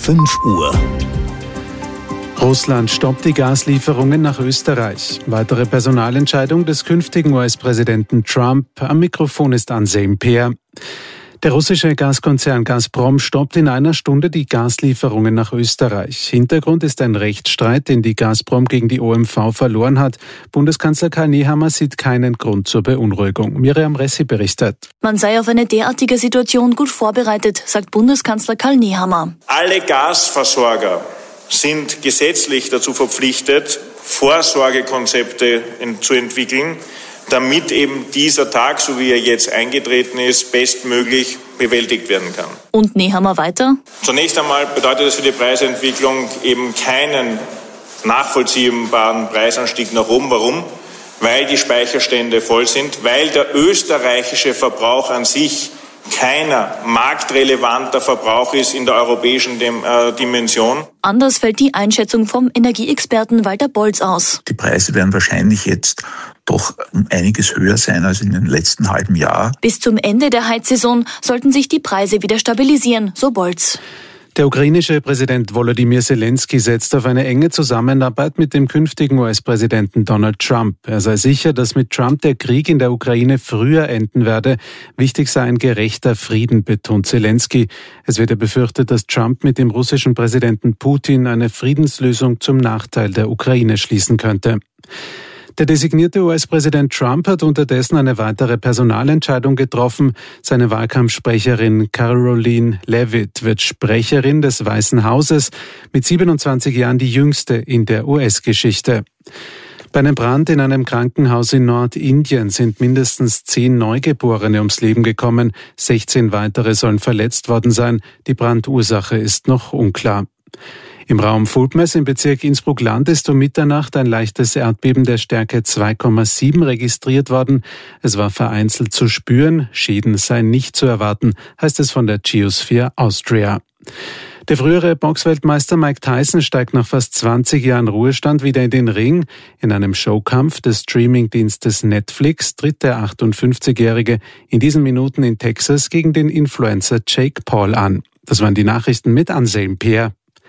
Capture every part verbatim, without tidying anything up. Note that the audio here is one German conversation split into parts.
fünf Uhr. Russland stoppt die Gaslieferungen nach Österreich. Weitere Personalentscheidung des künftigen U S-Präsidenten Trump. Am Mikrofon ist Anselm Peer. Der russische Gaskonzern Gazprom stoppt in einer Stunde die Gaslieferungen nach Österreich. Hintergrund ist ein Rechtsstreit, den die Gazprom gegen die O M V verloren hat. Bundeskanzler Karl Nehammer sieht keinen Grund zur Beunruhigung. Miriam Ressi berichtet. Man sei auf eine derartige Situation gut vorbereitet, sagt Bundeskanzler Karl Nehammer. Alle Gasversorger sind gesetzlich dazu verpflichtet, Vorsorgekonzepte zu entwickeln, damit eben dieser Tag, so wie er jetzt eingetreten ist, bestmöglich bewältigt werden kann. Und Nehammer weiter? Zunächst einmal bedeutet das für die Preisentwicklung eben keinen nachvollziehbaren Preisanstieg nach oben. Warum? Weil die Speicherstände voll sind, weil der österreichische Verbrauch an sich keiner marktrelevanter Verbrauch ist in der europäischen Dimension. Anders fällt die Einschätzung vom Energieexperten Walter Bolz aus. Die Preise werden wahrscheinlich jetzt doch um einiges höher sein als in den letzten halben Jahr. Bis zum Ende der Heizsaison sollten sich die Preise wieder stabilisieren, so Bolz. Der ukrainische Präsident Volodymyr Zelensky setzt auf eine enge Zusammenarbeit mit dem künftigen U S-Präsidenten Donald Trump. Er sei sicher, dass mit Trump der Krieg in der Ukraine früher enden werde. Wichtig sei ein gerechter Frieden, betont Zelensky. Es wird befürchtet, dass Trump mit dem russischen Präsidenten Putin eine Friedenslösung zum Nachteil der Ukraine schließen könnte. Der designierte U S-Präsident Trump hat unterdessen eine weitere Personalentscheidung getroffen. Seine Wahlkampfsprecherin Karoline Leavitt wird Sprecherin des Weißen Hauses, mit siebenundzwanzig Jahren die jüngste in der U S-Geschichte. Bei einem Brand in einem Krankenhaus in Nordindien sind mindestens zehn Neugeborene ums Leben gekommen. sechzehn weitere sollen verletzt worden sein. Die Brandursache ist noch unklar. Im Raum Fulpmes im Bezirk Innsbruck-Land ist um Mitternacht ein leichtes Erdbeben der Stärke zwei Komma sieben registriert worden. Es war vereinzelt zu spüren, Schäden seien nicht zu erwarten, heißt es von der Geosphere Austria. Der frühere Boxweltmeister Mike Tyson steigt nach fast zwanzig Jahren Ruhestand wieder in den Ring. In einem Showkampf des Streamingdienstes Netflix tritt der achtundfünfzigjährige in diesen Minuten in Texas gegen den Influencer Jake Paul an. Das waren die Nachrichten mit Anselm Peer.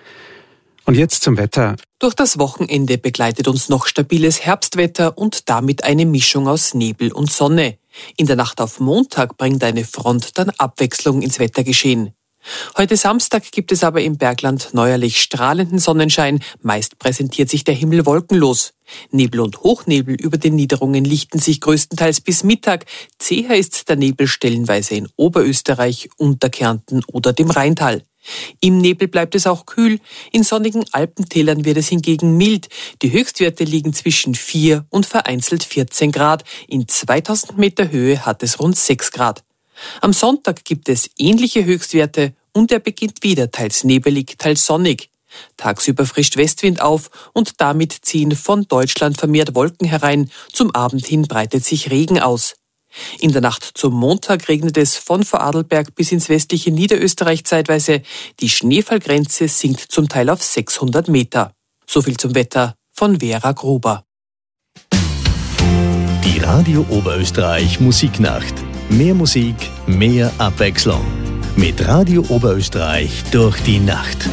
Und jetzt zum Wetter. Durch das Wochenende begleitet uns noch stabiles Herbstwetter und damit eine Mischung aus Nebel und Sonne. In der Nacht auf Montag bringt eine Front dann Abwechslung ins Wettergeschehen. Heute Samstag gibt es aber im Bergland neuerlich strahlenden Sonnenschein. Meist präsentiert sich der Himmel wolkenlos. Nebel und Hochnebel über den Niederungen lichten sich größtenteils bis Mittag. Zäher ist der Nebel stellenweise in Oberösterreich, Unterkärnten oder dem Rheintal. Im Nebel bleibt es auch kühl, in sonnigen Alpentälern wird es hingegen mild. Die Höchstwerte liegen zwischen vier und vereinzelt vierzehn Grad. In zweitausend Meter Höhe hat es rund sechs Grad. Am Sonntag gibt es ähnliche Höchstwerte und er beginnt wieder teils nebelig, teils sonnig. Tagsüber frischt Westwind auf und damit ziehen von Deutschland vermehrt Wolken herein. Zum Abend hin breitet sich Regen aus. In der Nacht zum Montag regnet es von Vorarlberg bis ins westliche Niederösterreich zeitweise. Die Schneefallgrenze sinkt zum Teil auf sechshundert Meter. So viel zum Wetter von Vera Gruber. Die Radio Oberösterreich Musiknacht. Mehr Musik, mehr Abwechslung. Mit Radio Oberösterreich durch die Nacht.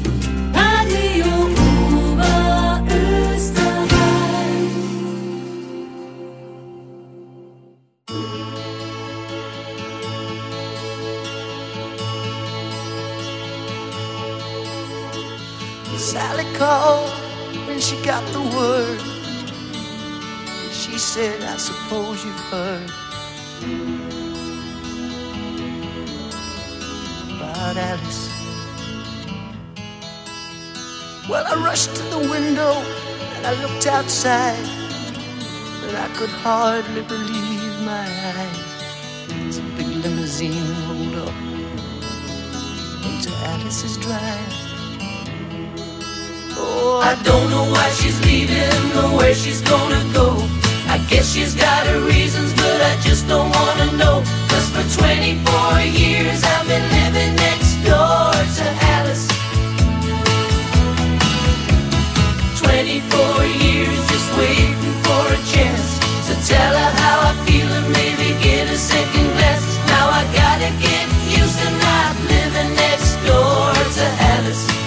Sally called when she got the word. She said, I suppose you've heard about Alice. Well, I rushed to the window and I looked outside, and I could hardly believe my eyes. Some big limousine rolled up into Alice's drive. Oh, I don't know why she's leaving or where she's gonna go. I guess she's got her reasons, but I just don't wanna know. Cause for twenty-four years I've been living next door to Alice. twenty-four years just waiting for a chance to tell her how I feel and maybe get a second glance. Now I gotta get used to not living next door to Alice.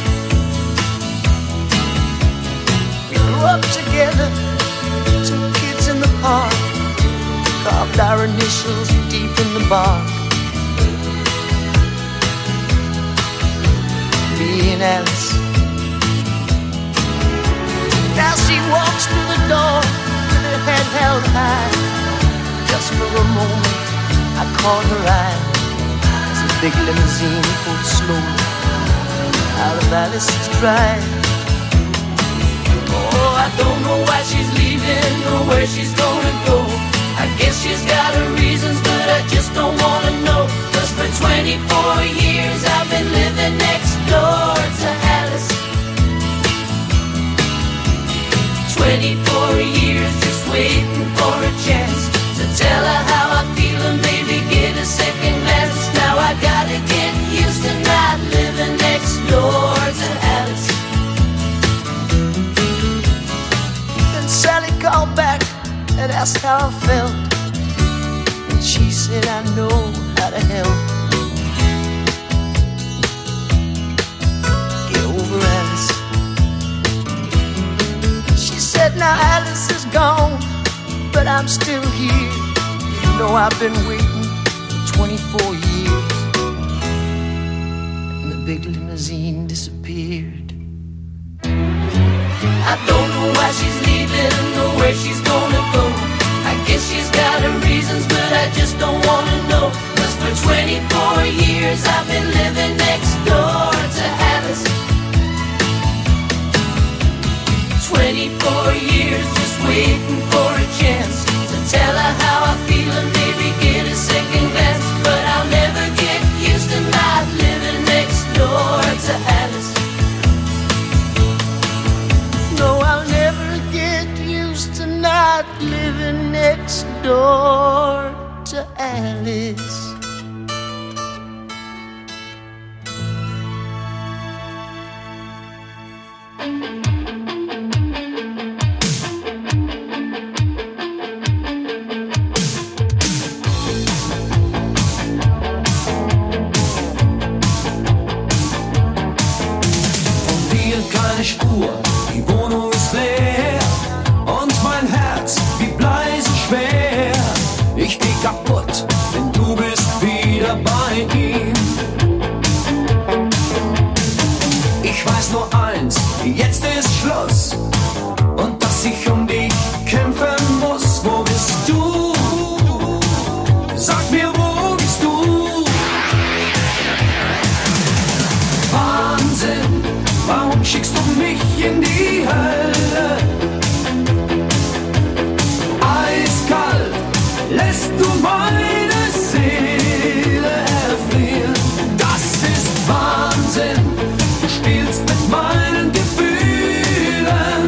tentacles deep in the bark. Being Alice. Now she walks through the door with her head held high. Just for a moment I caught her eye as a big limousine pulled slowly out of Alice's drive. Oh, I don't know why she's leaving or where she's gonna go. I guess she's got her reasons, but I just don't wanna know. Cause for twenty-four years I've been living next door to Alice. Twenty-four years just waiting for a chance to tell her how I feel and maybe get a second glance. Now I gotta get used to not living next door to Alice. Then Sally called back and asked how I felt, and she said I know how to help. Get over Alice. She said now Alice is gone, but I'm still here. You know I've been waiting for twenty-four years. And the big limousine disappeared. I don't know why she's leaving or where she's gonna go. I guess she's got her reasons, but I just don't wanna know. Cause for twenty-four years I've been living next door to Alice. Twenty-four years just waiting for a chance to tell her how I feel and maybe get a second glance. But I'll never get used to not living next door to Alice. No, I'll never get used to not living next door to Alice. Von dir keine Spur, die Wohnung ist leer und mein Herz wie Blei so schwer. Ich geh kaputt, denn du bist wieder bei ihm. Ich weiß nur eins, jetzt ist Schluss und dass ich um dich kämpfen muss. Wo bist du? Sag mir, wo bist du? Wahnsinn, warum schickst du mich in die Hölle? Eiskalt lässt du meine Seele erfrieren. Das ist Wahnsinn, du spielst mit meinen Gefühlen.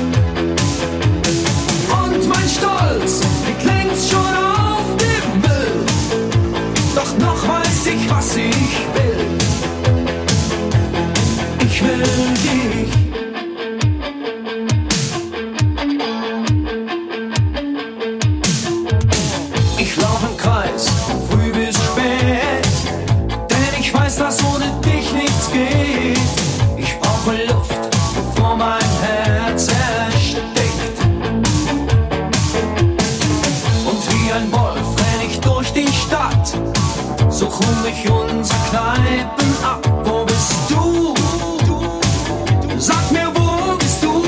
Und mein Stolz liegt längst schon auf dem Müll. Doch noch weiß ich, was ich will. Ich will dich. Ich lauf im Kreis, von früh bis spät, denn ich weiß, dass ohne dich nichts geht. Ich brauche Luft, bevor mein Herz erstickt. Und wie ein Wolf renn ich durch die Stadt, such hungrig unsere Kneipen ab. Wo bist du? Sag mir, wo bist du?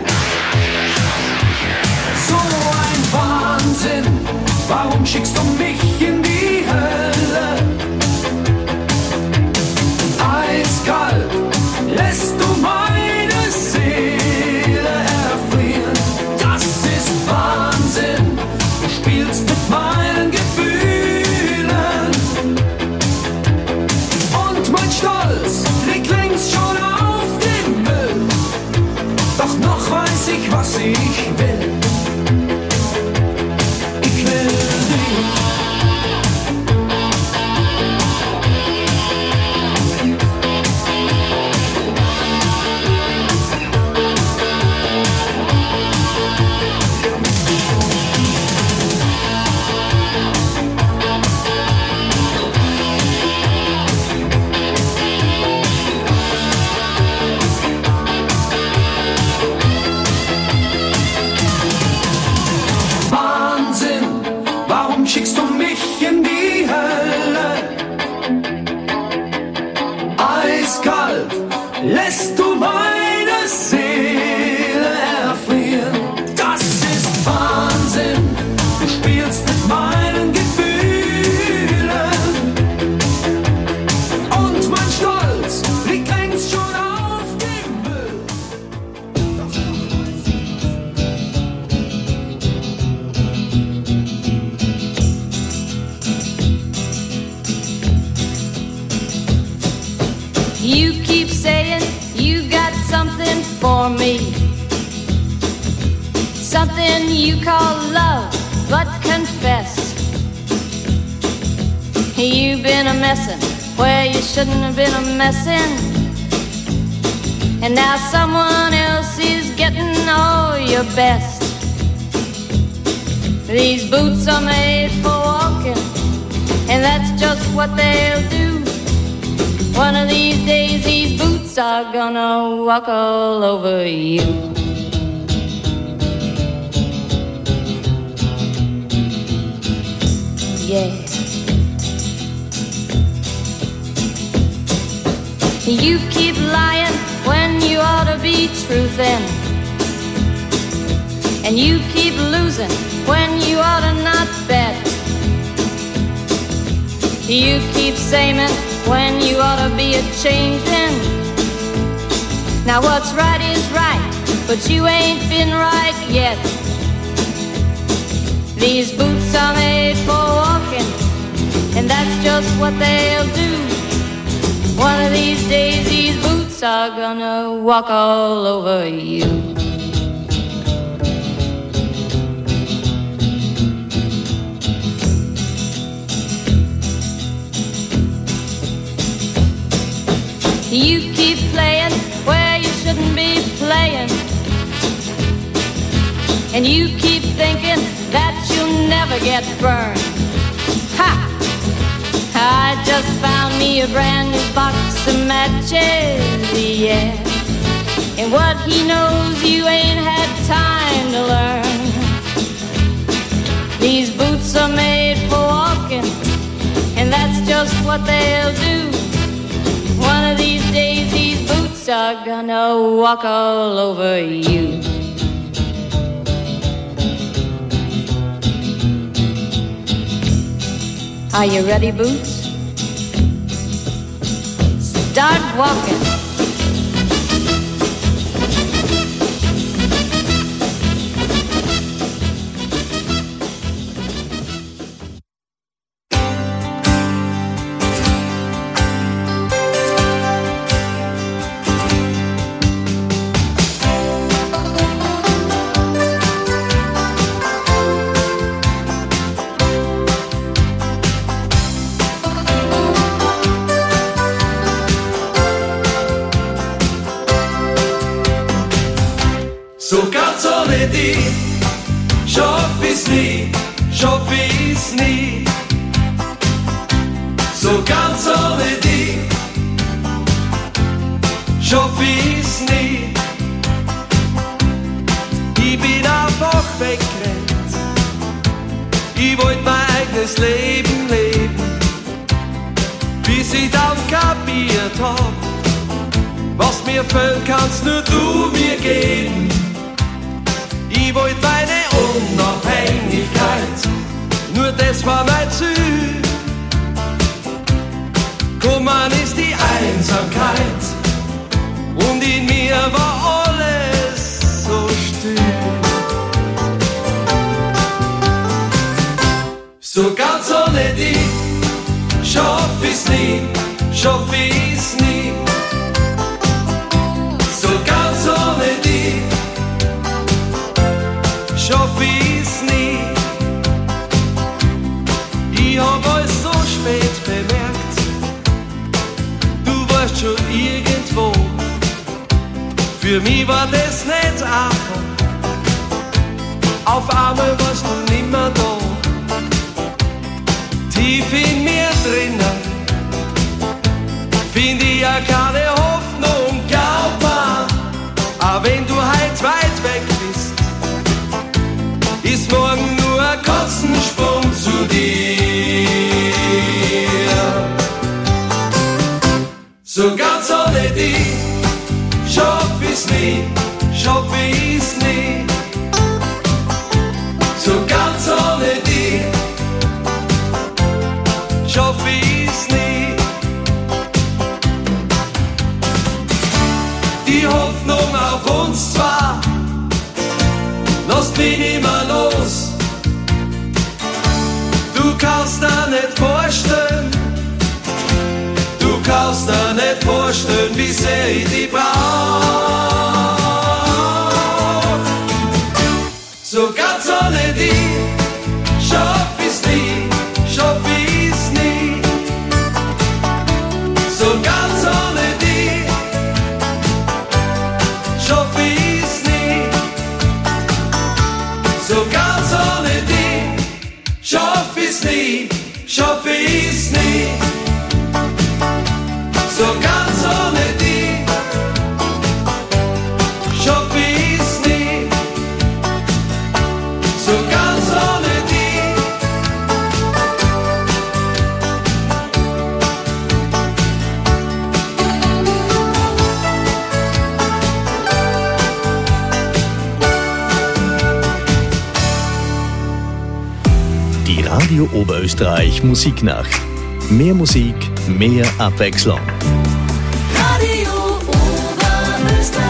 So ein Wahnsinn, warum schickst du mich in die Hölle? Eiskalt lässt du meine Seele erfrieren. Das ist Wahnsinn, du spielst mit meinen Gefühlen. Und mein Stolz liegt längst schon auf dem Müll. Doch noch weiß ich, was ich will. Ich will dich. lässt du meine Seele erfrieren. Das ist Wahnsinn, du spielst mit meinen Gefühlen und mein Stolz liegt längst schon auf dem Müll. You keep saying you got something for me, something you call love, but confess you've been a messin' where you shouldn't have been a messin', and now someone else is getting all your best. These boots are made for walking, and that's just what they'll do. One of these days these boots are gonna walk all over you. Yeah. You keep lying when you ought to be truthin', and you keep losing when you ought to not bet. You keep saying when you ought to be a-changin'. Now what's right is right, but you ain't been right yet. These boots are made for walking, and that's just what they'll do. One of these days these boots are gonna walk all over you. You keep playing where you shouldn't be playing, and you keep thinking that you'll never get burned. Ha! I just found me a brand new box of matches, yeah. And what he knows you ain't had time to learn. These boots are made for walking, and that's just what they'll do. One of these days these boots are gonna walk all over you. Are you ready, Boots? Start walking. So ganz ohne dich schaff ich's nie, schaff ich's nie. So ganz ohne dich schaff ich's nie. Ich bin einfach weggerannt, ich wollt mein eigenes Leben leben, bis ich dann kapiert hab, was mir fehlt, kannst nur du mir geben. Ich wollt meine Unabhängigkeit, nur das war mein Ziel. Kommen ist die Einsamkeit und in mir war alles so still. So ganz ohne dich schaff ich's nie, schaff ich's nie. So ganz ohne dich schaff ich's nie. Ich hab alles so spät bemerkt, du warst schon irgendwo. Für mich war das nicht einfach, auf einmal warst du nimmer da. Tief in mir drinnen find ich ja keine Hoffnung, glaub mir, auch wenn du halt weit weg bist, ist morgen nur ein Katzensprung zu dir. So ganz ohne dich nie, schaff ich's nie. So ganz ohne die, schaff ich's nie. Die Hoffnung auf uns zwar, lasst mich nimmer los. Du kannst dir nicht vorstellen, du kannst dir nicht vorstellen, wie sehr ich dich brauch. So ganz ohne dich schaff ich's nie, schaff ich's nie. So ganz ohne dich schaff ich's nie. So ganz ohne dich schaff ich's nie, schaff ich's nie. So ganz ohne dich schaff ich's nie. So ganz ohne dich. Die Radio Oberösterreich Musiknacht. Mehr Musik, mehr Abwechslung. Radio Oberösterreich.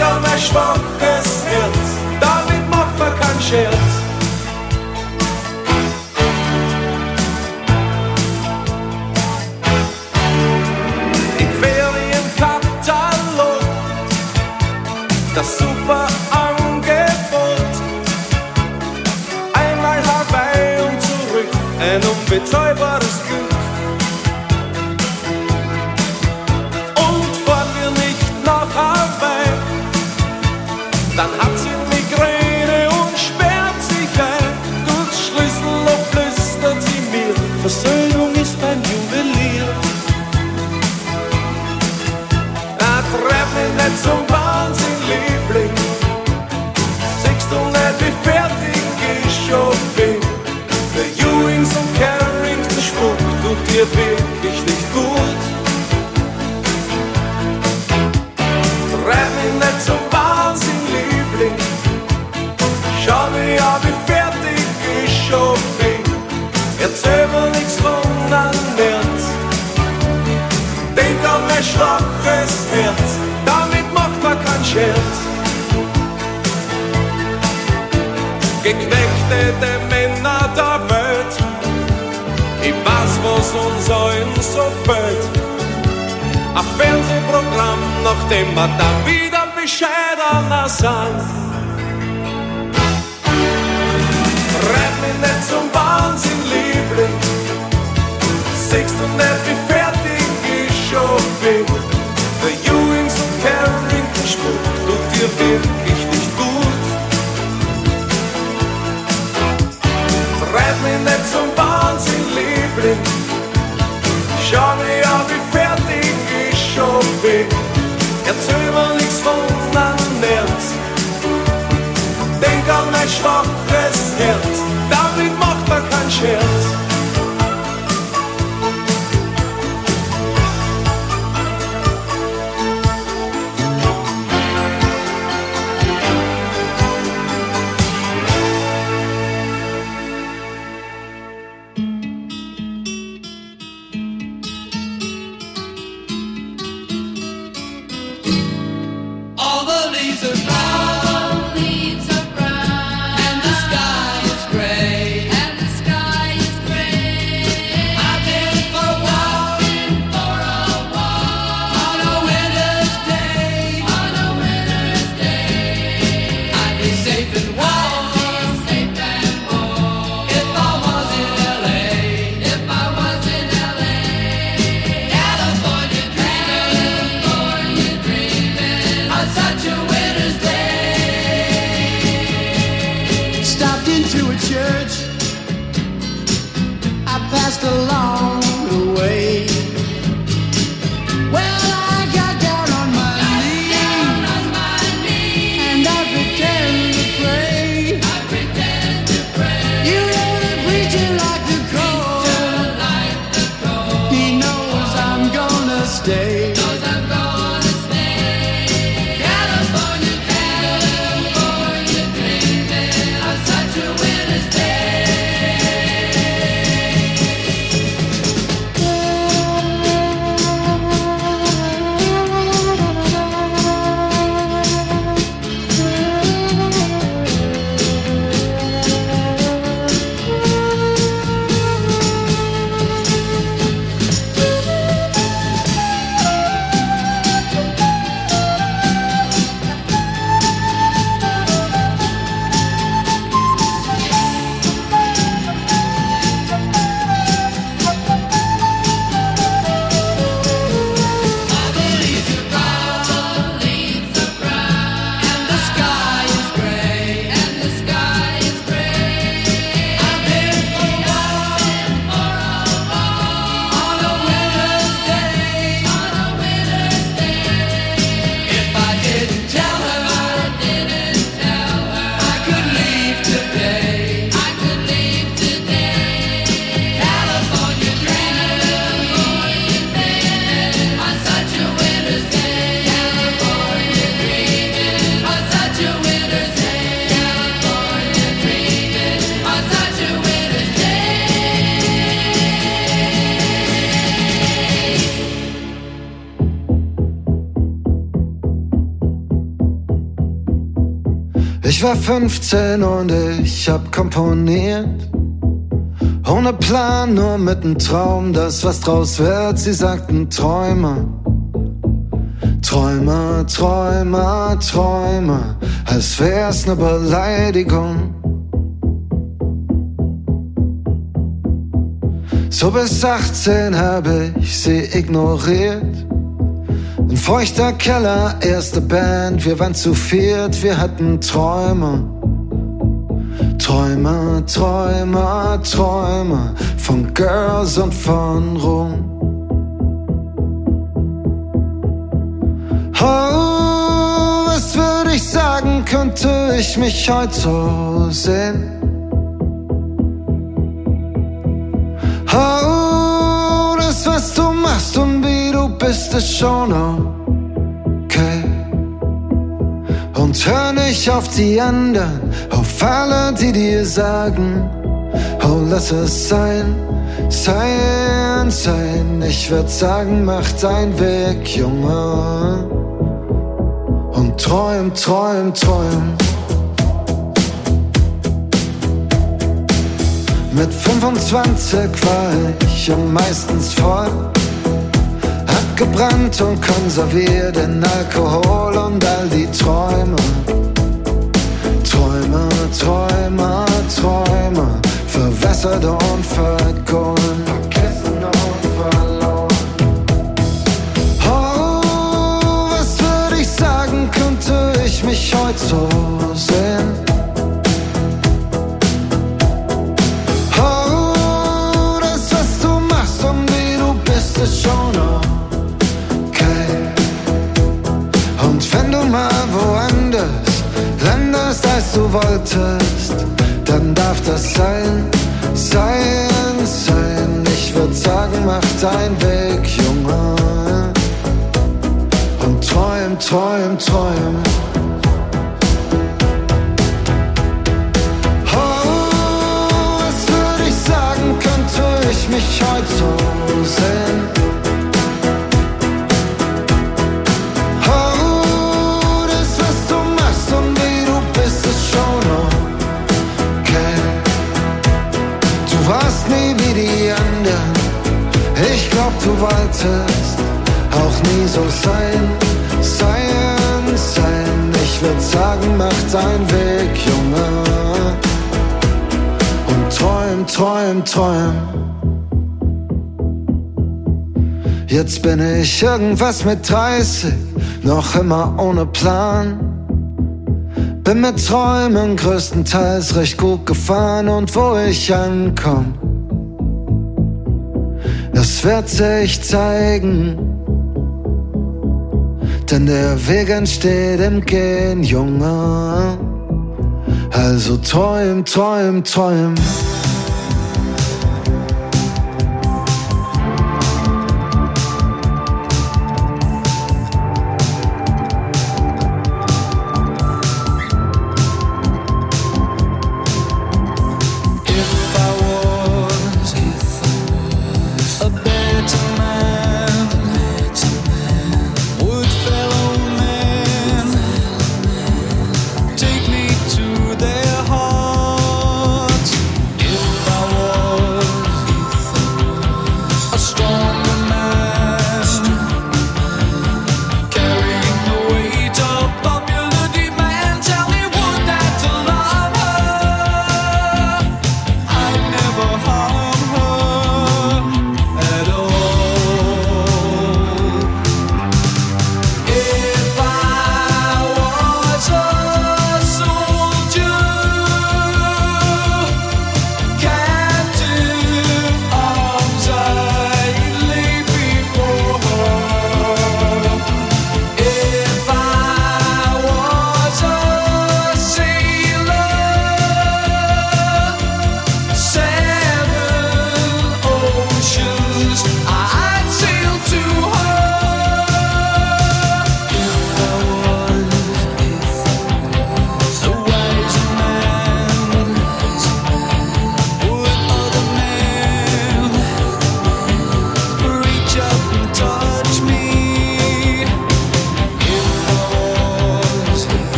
Denk an mein schwaches Herz, damit macht man keinen Scherz. Das super Angebot. Einmal Hawaii und zurück, ein unbezahlbares Glück. Und fahren wir nicht nach Hawaii, dann hat sie Migräne und sperrt sich ein. Durchs Schlüsselloch flüstert sie mir, Versöhnung ist beim Juwelier. Na, treff mich nicht zum Wahnsinn, Liebling, siehst du nicht, wie fertig ich schon bin? Der Ewings und Carrington Spuk tut dir wirklich nicht gut. Treib mich nicht zum Wahnsinn, Liebling, schau mir an, wie fertig ich schon bin. Erzähl mir nichts von einem März, denk an mein schwaches Herz, damit macht man keinen Scherz. Geknechtete Männer der Welt, ich weiß, was uns allen so fehlt. Ein Fernsehprogramm, nachdem wir dann wieder bescheidener sind. Treib mich nicht zum Wahnsinn, Liebling, siehst du nicht, wie fertig ich schon bin? Der Ewings und Carrington Spuk tut dir wirklich nicht gut. Treib mich nicht zum Wahnsinn, Liebling, schau mir an, wie fertig ich schon bin. Erzähl mir nichts von einem März, denk an mein schwaches Herz, damit macht man keinen Scherz. Ich war fünfzehn und ich hab komponiert. Ohne Plan, nur mit nem Traum, dass was draus wird. Sie sagten Träumer, Träumer, Träumer, Träumer, als wär's ne Beleidigung. So bis achtzehn hab ich sie ignoriert. Ein feuchter Keller, erste Band, wir waren zu viert, wir hatten Träume. Träume, Träume, Träume von Girls und von Rum. Oh, was würde ich sagen, könnte ich mich heute so sehen? Oh, das, was du machst und wie du bist, ist schon okay. Und hör nicht auf die anderen, auf alle, die dir sagen, oh, lass es sein, sein, sein. Ich würd sagen, mach deinen Weg, Junge, und träum, träum, träum. Mit fünfundzwanzig war ich am meistens voll, abgebrannt und konserviert in Alkohol und all die Träume. Träume, Träume, Träume, verwässert und vergolten, vergessen und verloren. Oh, was würde ich sagen, könnte ich mich heute so sehen? Ist schon okay. Und wenn du mal woanders landest, als du wolltest, dann darf das sein, sein, sein. Ich würd sagen, mach deinen Weg, Junge, und träum, träum, träum. Oh, was würd ich sagen, könnte ich mich heute so sehen? Ich glaub, du wolltest auch nie so sein, sein, sein. Ich würd sagen, mach deinen Weg, Junge, und träum, träum, träum. Jetzt bin ich irgendwas mit dreißig, noch immer ohne Plan. Bin mit Träumen größtenteils recht gut gefahren und wo ich ankomm, das wird sich zeigen, denn der Weg entsteht im Gehen, Junge. Also träum, träum, träum. Take me to their heart. If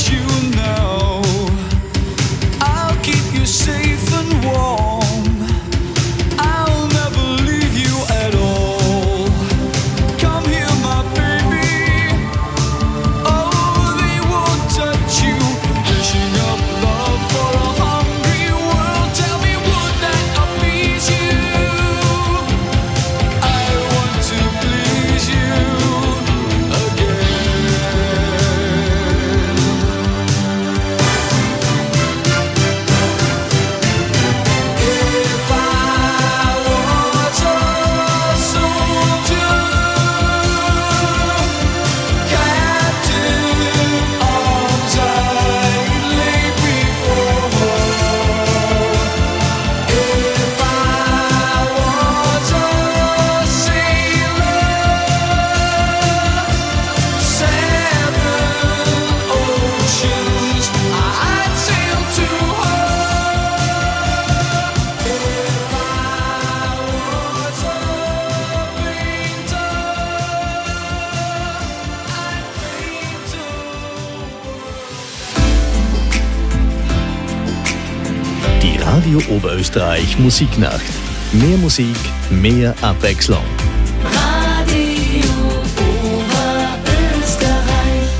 you know I'll keep you safe and warm. I'll never leave you at all. Come here, my baby. Oh, they won't touch you. Dishing up love for a hungry world. Tell me, would that appease you? I want to please you again. If I was a soldier, captain arms I'd lay before her. If I was a sailor, seven oceans I'd sail to her. If I was a painter, I'd paint a Die Radio Oberösterreich Musiknacht. Mehr Musik, mehr Abwechslung. Radio Oberösterreich.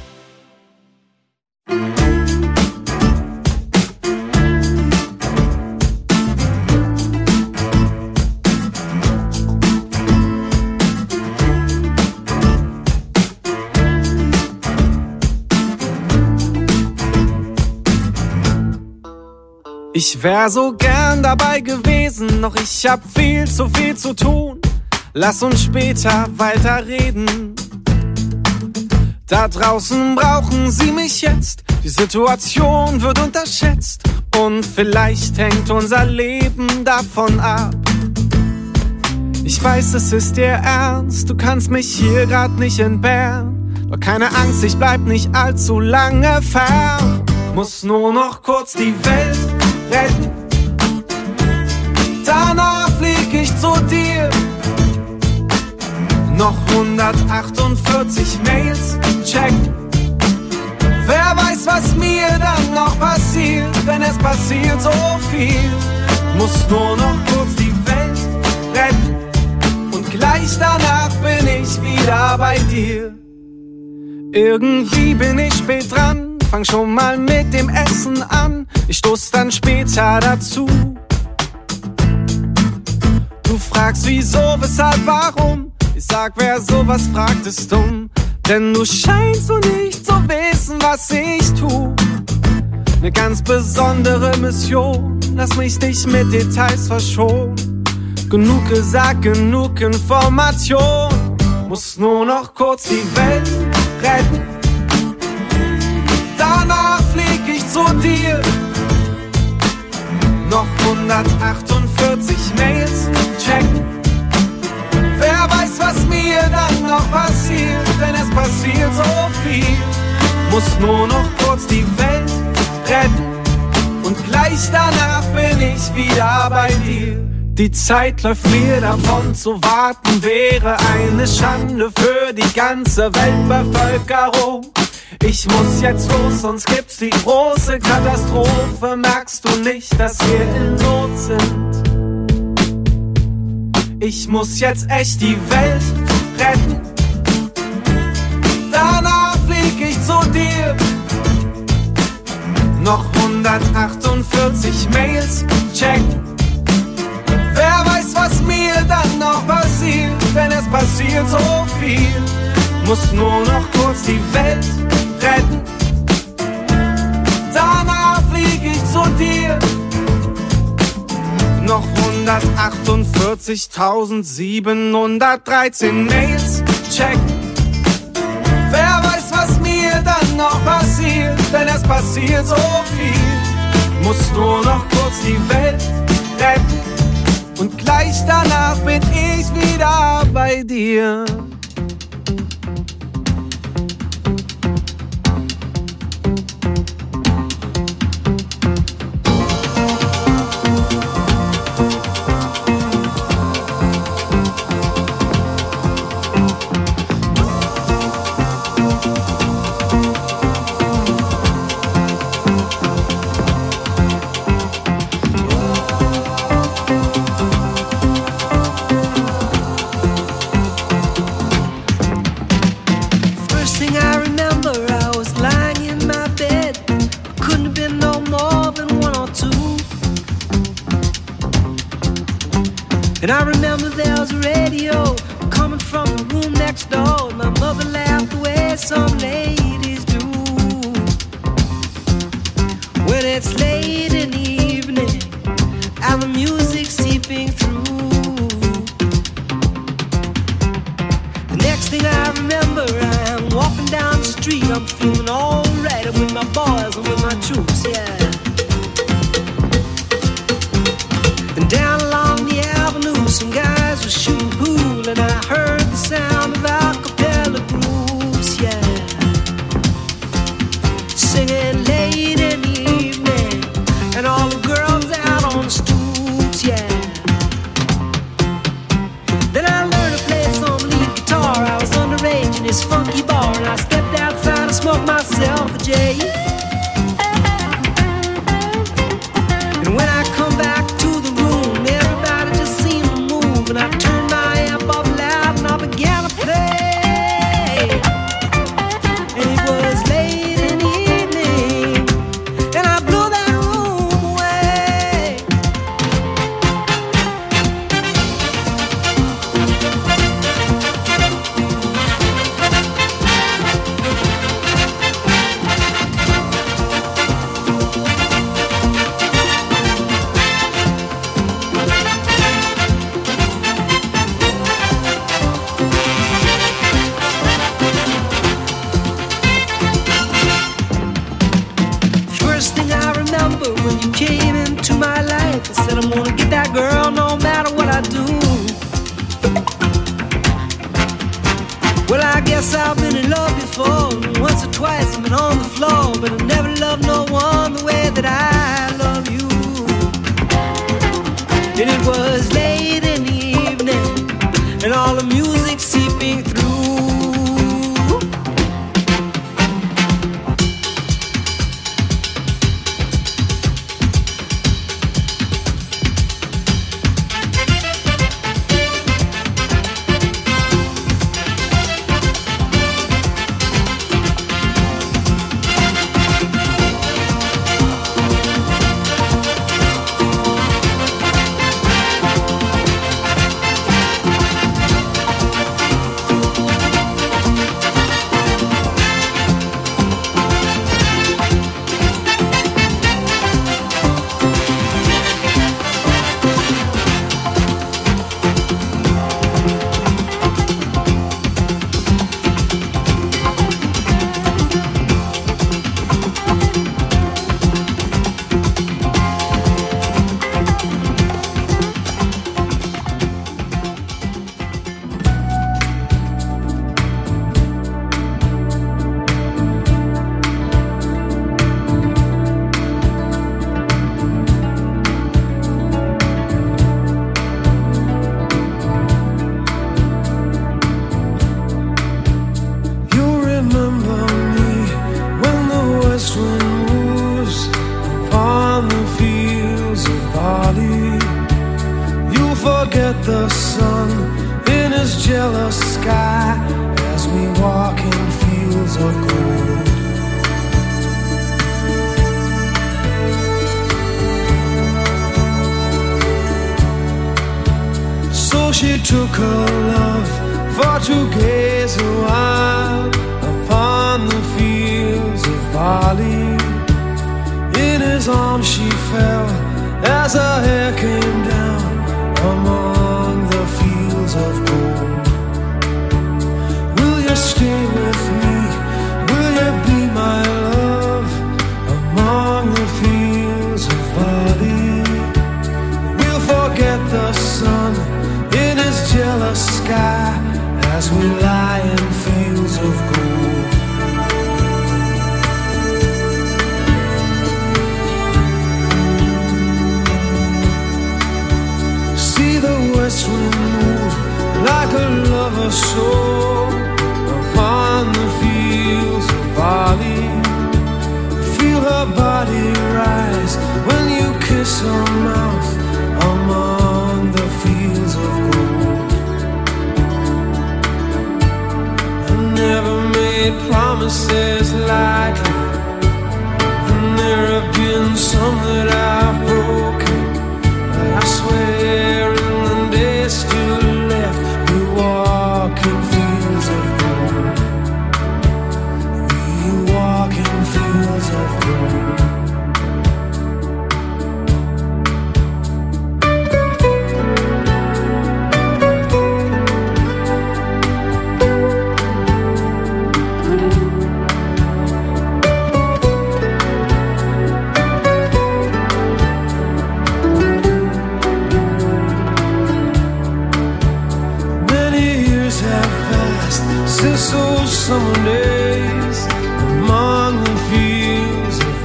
Ich wär so gern dabei gewesen, doch ich hab viel zu viel zu tun. Lass uns später weiterreden. Da draußen brauchen sie mich jetzt. Die Situation wird unterschätzt. Und vielleicht hängt unser Leben davon ab. Ich weiß, es ist dir ernst. Du kannst mich hier grad nicht entbehren. Doch keine Angst, ich bleib nicht allzu lange fern. Muss nur noch kurz die Welt retten. Danach flieg ich zu dir. Noch hundertachtundvierzig Mails checken. Wer weiß, was mir dann noch passiert, denn es passiert so viel. Muss nur noch kurz die Welt retten. Und gleich danach bin ich wieder bei dir. Irgendwie bin ich spät dran. Fang schon mal mit dem Essen an. Ich stoß dann später dazu. Du fragst wieso, weshalb, warum. Ich sag, wer sowas fragt, ist dumm. Denn du scheinst so nicht zu wissen, was ich tu. Ne ganz besondere Mission. Lass mich nicht mit Details verschonen. Genug gesagt, genug Information. Muss nur noch kurz die Welt retten. Danach flieg ich zu dir. Noch hundertachtundvierzig Mails checken. Wer weiß, was mir dann noch passiert, denn es passiert so viel. Muss nur noch kurz die Welt retten. Und gleich danach bin ich wieder bei dir. Die Zeit läuft mir davon, zu warten wäre eine Schande für die ganze Weltbevölkerung. Ich muss jetzt los, sonst gibt's die große Katastrophe. Merkst du nicht, dass wir in Not sind? Ich muss jetzt echt die Welt retten. Danach flieg ich zu dir. Noch hundertachtundvierzig Mails checken. Wer weiß, was mir dann noch passiert, denn es passiert so viel. Muss nur noch kurz die Welt retten. Danach flieg ich zu dir. Noch hundertachtundvierzigtausendsiebenhundertdreizehn Mails checken. Wer weiß, was mir dann noch passiert, denn es passiert so viel. Muss nur noch kurz die Welt retten. Und gleich danach bin ich wieder bei dir. And I remember there was a radio coming from the room next door, and my mother laughed the way some ladies do when it's late in the evening and the music seeping through. The next thing I remember, I'm walking down the street, I'm feeling alright. I'm with my boys and with my troops, yeah. And down along the avenue, some guys were shooting pool, and I heard the sound of a cappella groups, yeah, singing late in the evening, and all the girls out on the stoops, yeah. Then I learned to play some lead guitar. I was underage in this funky bar, and I stepped outside and smoked myself a J. And when I come back to the room, everybody just seemed to move, and I turned my amp up loud and I began to play. And it was late in the evening, and I blew that room away. First thing I remember when you came into my life, I said I'm gonna get that girl no matter what I do. Well, I guess I've been in love before, once or twice I've been on the floor, but I never loved no one the way that I love you. And it was late in the evening, and all the music seeping through. The sun in his jealous sky as we walk in fields of gold. So she took her love for to gaze a while upon the fields of barley. In his arms she fell as her hair came down among the fields of gold. Will you stay with me? Will you be my love among the fields of barley? We'll forget the sun in his jealous sky as we lie in fields of gold. West wind move like a lover's soul upon the fields of barley. Feel her body rise when you kiss her mouth among the fields of gold. I never made promises lightly, and there have been some that I've broken, but I swear in the days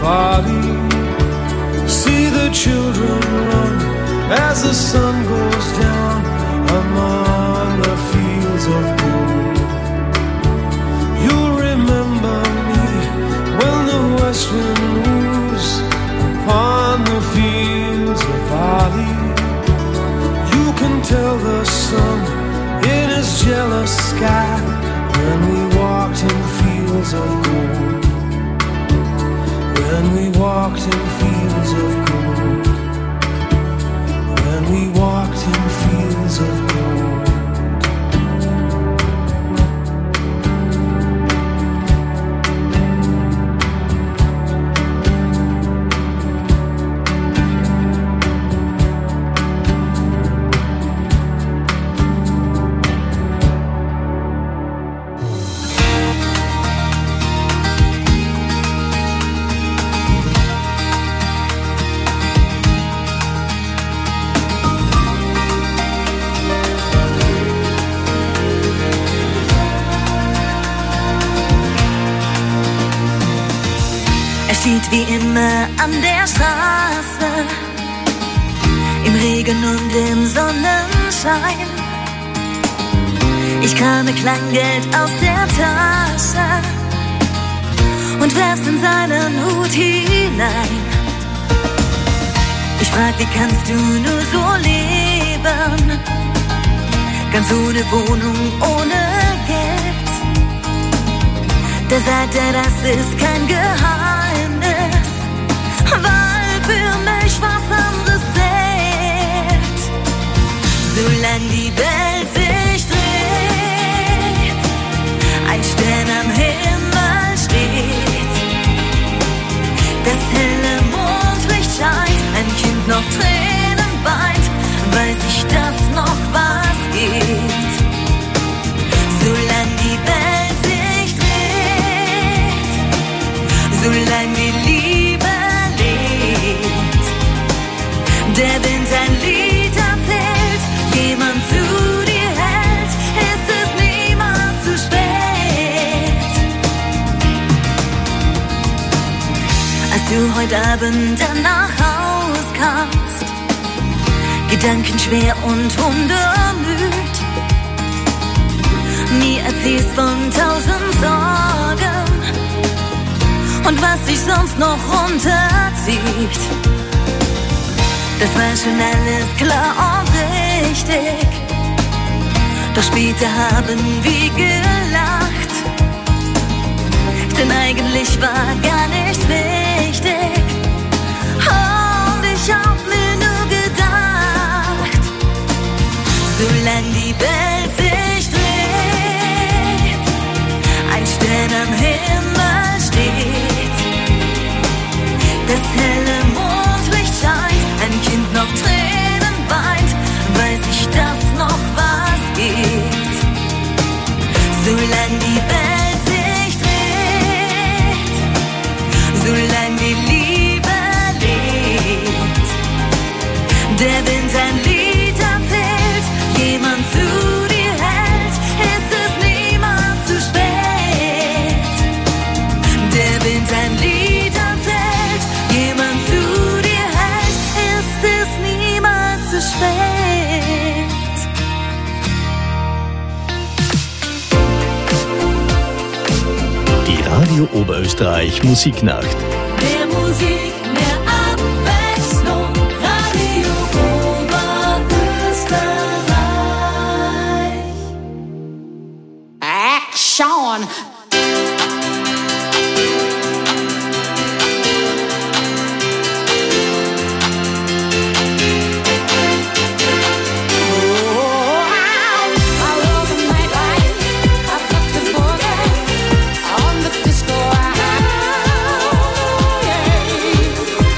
valley. See the children run as the sun goes down among the fields of gold. You'll remember me when the west wind moves upon the fields of valley. You can tell the sun in his jealous sky when we walked in fields of gold. When we walked in fields of gold. When we walked in fields of gold. Steht wie immer an der Straße, im Regen und im Sonnenschein. Ich krame Kleingeld aus der Tasche und werf's in seinen Hut hinein. Ich frag, wie kannst du nur so leben, ganz ohne Wohnung, ohne Geld? Da sagt er, das ist kein Geheimnis, weil für mich was anderes zählt. Solange die Welt sich dreht, ein Stern am Himmel steht, das helle Mondlicht scheint, ein Kind noch Tränen weint, weiß ich, dass noch was geht. Solange die Welt sich dreht, solange die Liebe lebt, der Wind ein Lied erzählt, jemand zu dir hält, ist es niemals zu spät. Als du heute Abend dann nach Haus kamst, gedankenschwer und hundermüd, mir erzählst von tausend Sorgen und was dich sonst noch runterzieht. Das war schon alles klar und richtig, doch später haben wir gelacht, denn eigentlich war gar nichts wichtig. Und ich hab mir nur gedacht, solange die Welt sich dreht, ein Stern am Himmel steht, das helle Mondlicht scheint, ein Kind noch Tränen weint, weiß ich, dass noch was geht. Solange die Welt sich dreht, solange die Liebe lebt, der Wind ein Lied erzählt, jemand zu dir hält, ist es niemals zu spät. Der Wind ein Lied erzählt, jemand zu dir hält, ist es niemals zu spät. Die Radio Oberösterreich Musiknacht. Mehr Musik, mehr Abwechslung. Radio Oberösterreich. Action! On the disco, I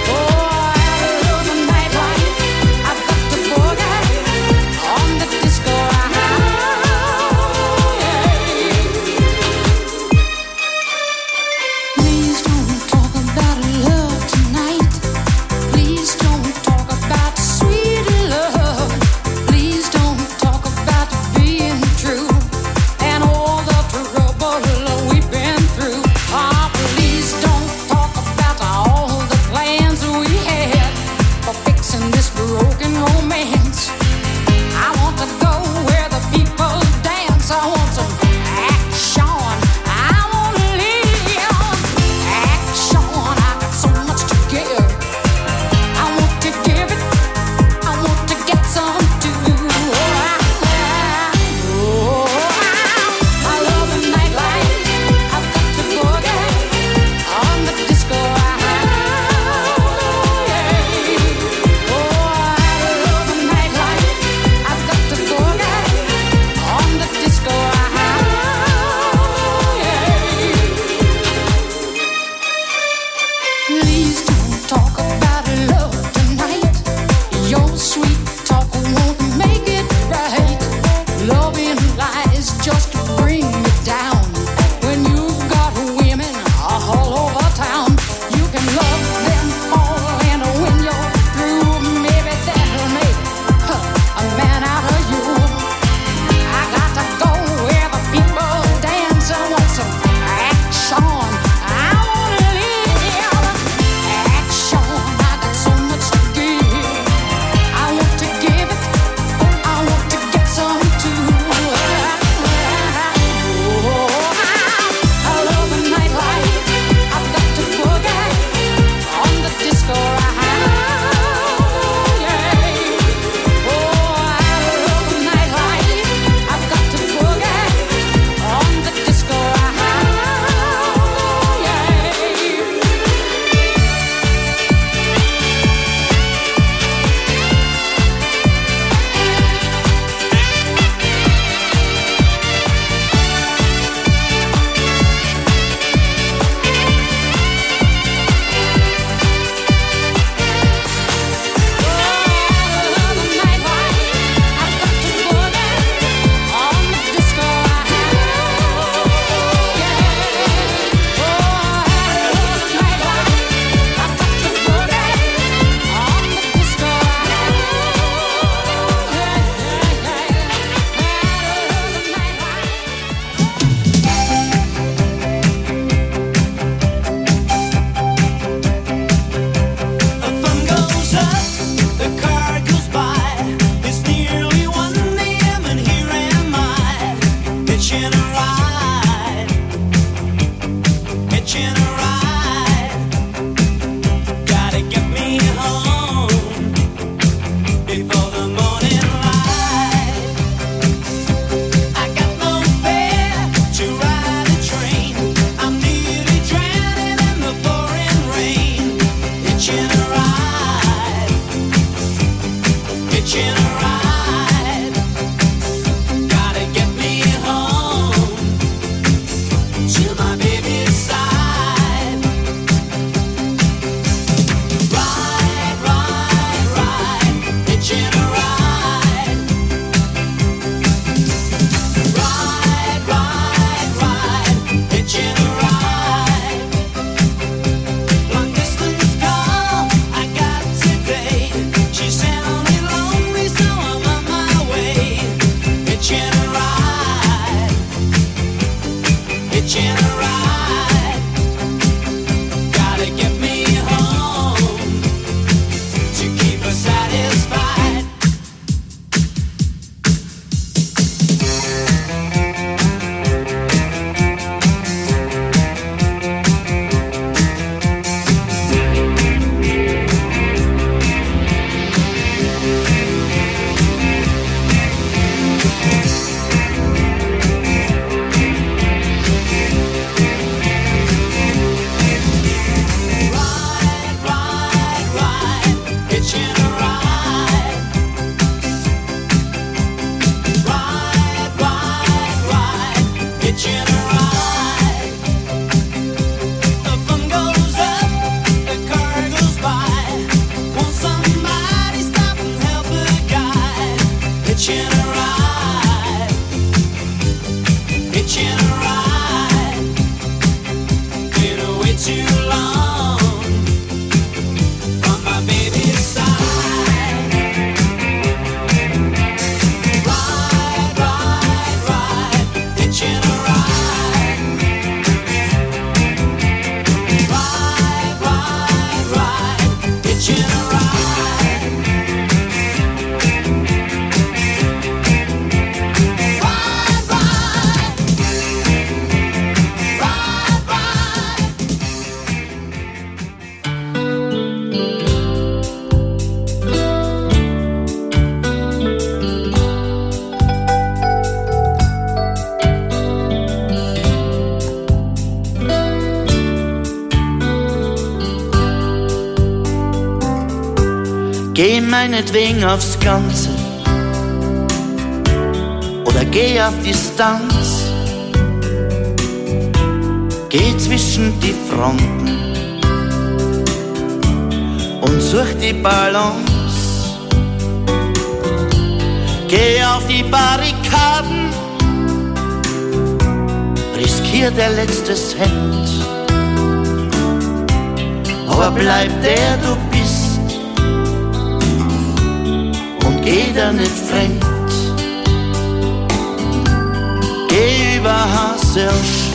Geh meinetwegen aufs Ganze oder geh auf Distanz. Geh zwischen die Fronten und such die Balance. Geh auf die Barrikaden, riskier der letzte Cent, aber bleib der du bist und geh da nicht fremd. Geh über Haselsch,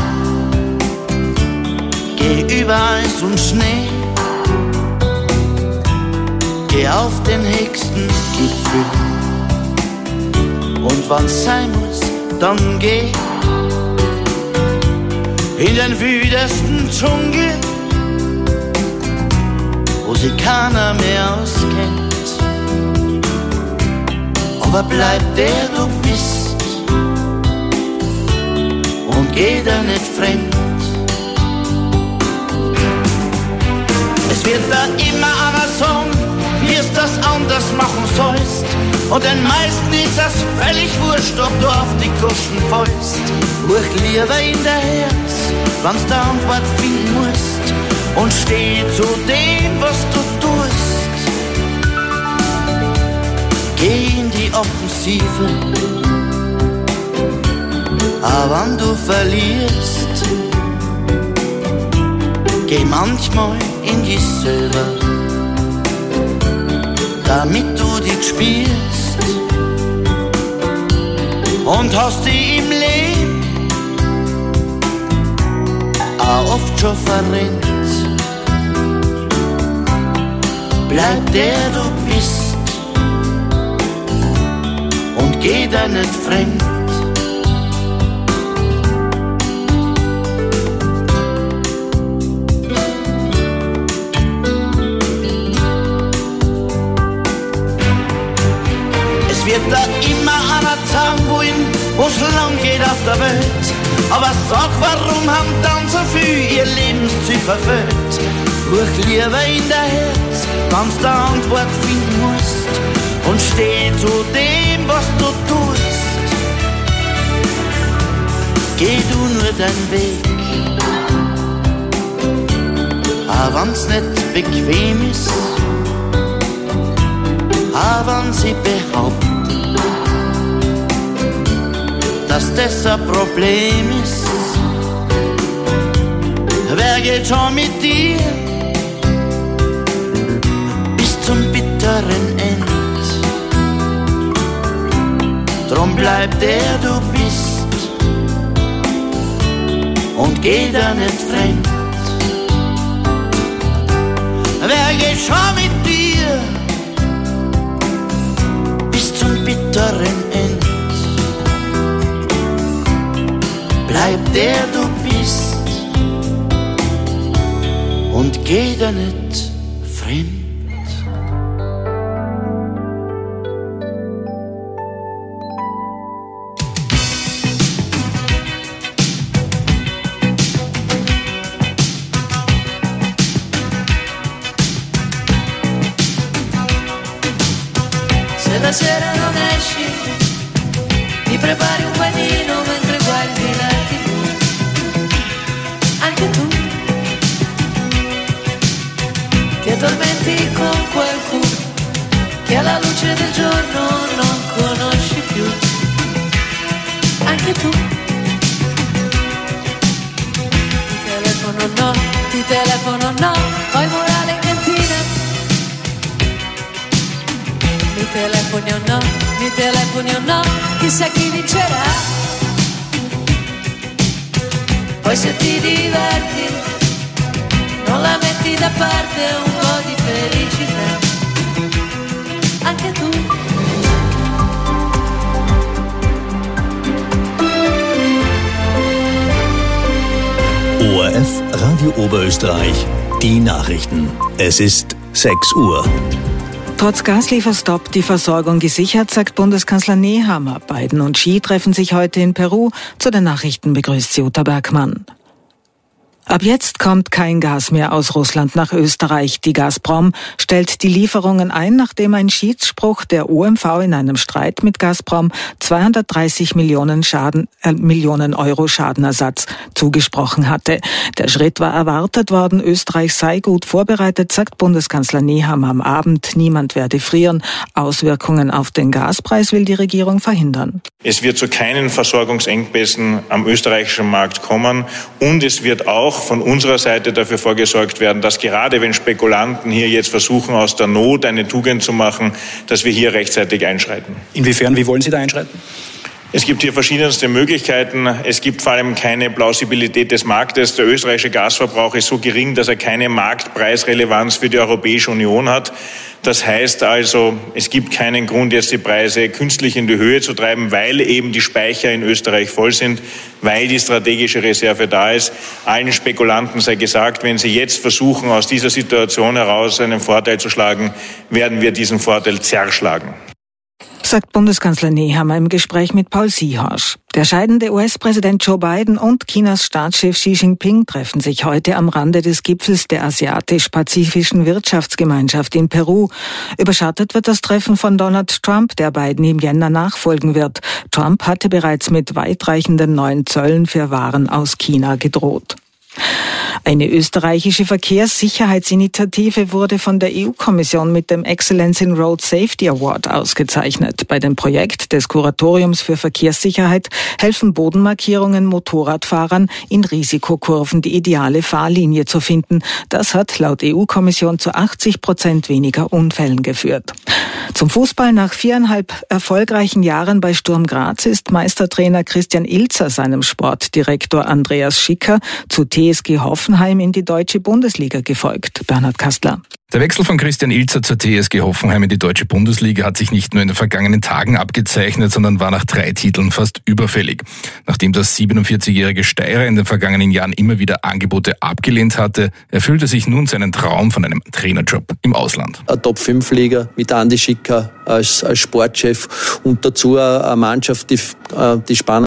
geh über Eis und Schnee, geh auf den höchsten Gipfel und wann's sein muss, dann geh in den wüdesten Dschungel, wo sich keiner mehr auskennt, aber bleib der du bist und geh da nicht fremd. Es wird da immer einer sagen, wie es das anders machen sollst, und den meisten ist es völlig wurscht, ob du auf die Goschen fällst. Ruch lieber in der Herz, wann's der Antwort finden musst, und steh zu dem, was du tust. Geh in die Offensive, aber wenn du verlierst, geh manchmal in dich selber, damit du dich spürst und hast dich im Leben auch oft schon verrennt. Bleib der du bist und geh da nicht fremd. Wird da immer einer sagen wollen, wo's lang geht auf der Welt. Aber sag, warum haben dann so viel ihr Lebensziel verfehlt? Ruch lieber in der Herz, wann's der Antwort finden musst, und steh zu dem, was du tust. Geh du nur deinen Weg, auch wenn's nicht bequem ist, auch wenn sie behaupten, dass das ein Problem ist. Wer geht schon mit dir bis zum bitteren End? Drum bleib der du bist und geh da nicht fremd. Wer geht schon mit dir bis zum bitteren End? Bleib der du bist und geh da nicht fremd. Se la sera non esci, ti prepari un panino mentre guardi la tivù. Anche tu ti addormenti con qualcuno che alla luce del giorno non conosci più. Anche tu ti telefono no, ti telefono no, poi morale in cantina. Mi telefoni o no, mi telefoni o no, chissà chi vincerà. Poi se ti diverti, non la metti da parte un po' di felicità. Anche tu. O R F Radio Oberösterreich, die Nachrichten. Es ist sechs Uhr. Trotz Gaslieferstopp die Versorgung gesichert, sagt Bundeskanzler Nehammer. Biden und Xi treffen sich heute in Peru. Zu den Nachrichten begrüßt Jutta Bergmann. Ab jetzt kommt kein Gas mehr aus Russland nach Österreich. Die Gazprom stellt die Lieferungen ein, nachdem ein Schiedsspruch der O M V in einem Streit mit Gazprom zweihundertdreißig Millionen, Schaden, äh, Millionen Euro Schadenersatz zugesprochen hatte. Der Schritt war erwartet worden. Österreich sei gut vorbereitet, sagt Bundeskanzler Nehammer am Abend. Niemand werde frieren. Auswirkungen auf den Gaspreis will die Regierung verhindern. Es wird zu keinen Versorgungsengpässen am österreichischen Markt kommen und es wird auch von unserer Seite dafür vorgesorgt werden, dass gerade wenn Spekulanten hier jetzt versuchen, aus der Not eine Tugend zu machen, dass wir hier rechtzeitig einschreiten. Inwiefern, wie wollen Sie da einschreiten? Es gibt hier verschiedenste Möglichkeiten. Es gibt vor allem keine Plausibilität des Marktes. Der österreichische Gasverbrauch ist so gering, dass er keine Marktpreisrelevanz für die Europäische Union hat. Das heißt also, es gibt keinen Grund, jetzt die Preise künstlich in die Höhe zu treiben, weil eben die Speicher in Österreich voll sind, weil die strategische Reserve da ist. Allen Spekulanten sei gesagt, wenn sie jetzt versuchen, aus dieser Situation heraus einen Vorteil zu schlagen, werden wir diesen Vorteil zerschlagen. Sagt Bundeskanzler Nehammer im Gespräch mit Paul Sihorsch. Der scheidende U S-Präsident Joe Biden und Chinas Staatschef Xi Jinping treffen sich heute am Rande des Gipfels der Asiatisch-Pazifischen Wirtschaftsgemeinschaft in Peru. Überschattet wird das Treffen von Donald Trump, der Biden im Jänner nachfolgen wird. Trump hatte bereits mit weitreichenden neuen Zöllen für Waren aus China gedroht. Eine österreichische Verkehrssicherheitsinitiative wurde von der E U-Kommission mit dem Excellence in Road Safety Award ausgezeichnet. Bei dem Projekt des Kuratoriums für Verkehrssicherheit helfen Bodenmarkierungen Motorradfahrern in Risikokurven die ideale Fahrlinie zu finden. Das hat laut E U-Kommission zu achtzig Prozent weniger Unfällen geführt. Zum Fußball: Nach viereinhalb erfolgreichen Jahren bei Sturm Graz ist Meistertrainer Christian Ilzer seinem Sportdirektor Andreas Schicker zu T S G Hoffenheim in die deutsche Bundesliga gefolgt. Bernhard Kastler. Der Wechsel von Christian Ilzer zur T S G Hoffenheim in die deutsche Bundesliga hat sich nicht nur in den vergangenen Tagen abgezeichnet, sondern war nach drei Titeln fast überfällig. Nachdem der siebenundvierzigjährige Steirer in den vergangenen Jahren immer wieder Angebote abgelehnt hatte, erfüllte sich nun seinen Traum von einem Trainerjob im Ausland. Eine Top fünf Liga mit Andi Schicker als, als Sportchef und dazu eine Mannschaft, die, die spannend